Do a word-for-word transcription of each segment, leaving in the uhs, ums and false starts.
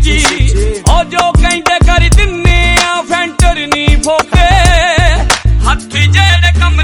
जी ओ जो कहते कर दिने आ फैंटर नी फोके हथ जेड़े कम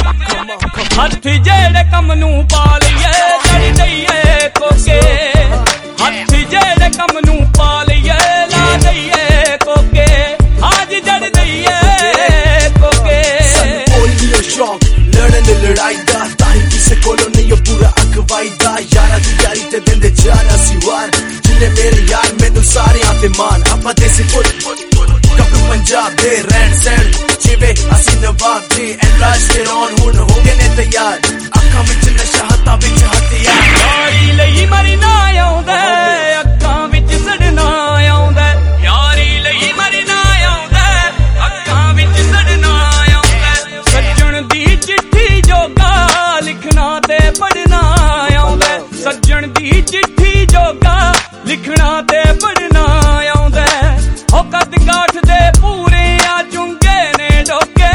हथ जेड़े कम नू पा लईए जड़ दईए कोके हथ जेड़े कम नू पा लईए ला दईए कोके आज जड़ दईए कोके बोलियो शौक लड़न लड़ाई दा ताही किसे कोलो नहीं ओ पूरा अखवाई दा यारा दी यारी ते दिंदे जाना सिवार जिन्ने मेरे यार मैनू सारे आते मान आपा देसी पुट कपड़े पंजाब दे रहन सहन जिवे असी नवाब जी एंड राज दे रौन हुन हो गए ने तैयार अखां विच नशा हत्था विच हथियार यारी लई मरी ना आउंदा अखां विच सड़ना आउंदा यारी लई मरी ना आउंदा अखां विच सड़ना आउंदा सज्जन दी चिट्ठी जोगा लिखना ते पढ़ना आउंदा सज्जन दी चिट्ठी जोगा लिखना ते पढ़ना आउंदा ओ कद गाठ दे पूरे आ चुंगे ने डोके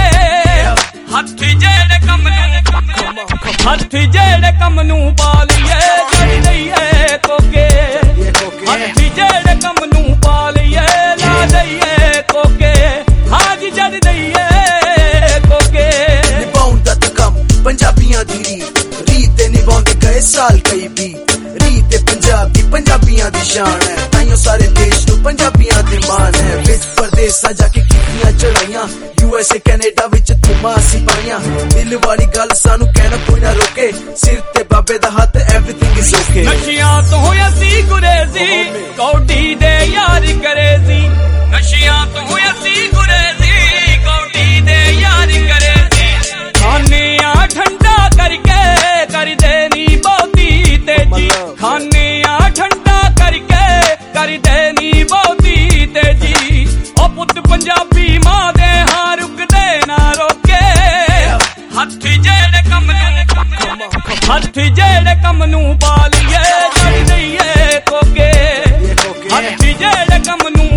हथ जेड़े कम हथ जेड़े कम नू पा लईए जड़ दईए कोके हथ जेड़े कम नू पा लईए ला दईए कोके आज जड़ दईए कोके निभाउंदा ते कम पंजाबियां दी रीत रीत ते निभाउंदे गए साल कई भी रीत ते पंजाब दी पंजाबियां दी शान है ताइयों सारे देश नू पंजाबियां दे मान है विच परदेसां जाके कीतियां चढ़ाइयां यूएसए कैनेडा विच धुमा सिपाहियां दिल वाली गल सानू कहना कोई ना रोके सिर ते बाबे दा हाथ एवरीथिंग इज ओके नशियां तो असी गुरेजी कौडी दे यार करेजी नशियां तो असी गुरेजी कौडी दे यार करेजी खाने आ ठंडा करके कर देनी बहुती तेजी खाने आ ठंडा करके कर देनी बहुती तेजी ओ पुत पंजाबी मां दे हां रुकदे ना रोके हथ जेड़े कम हथ जेड़े कम नू पा लईए जड़ दईए कोके हथ जेड़े कम नू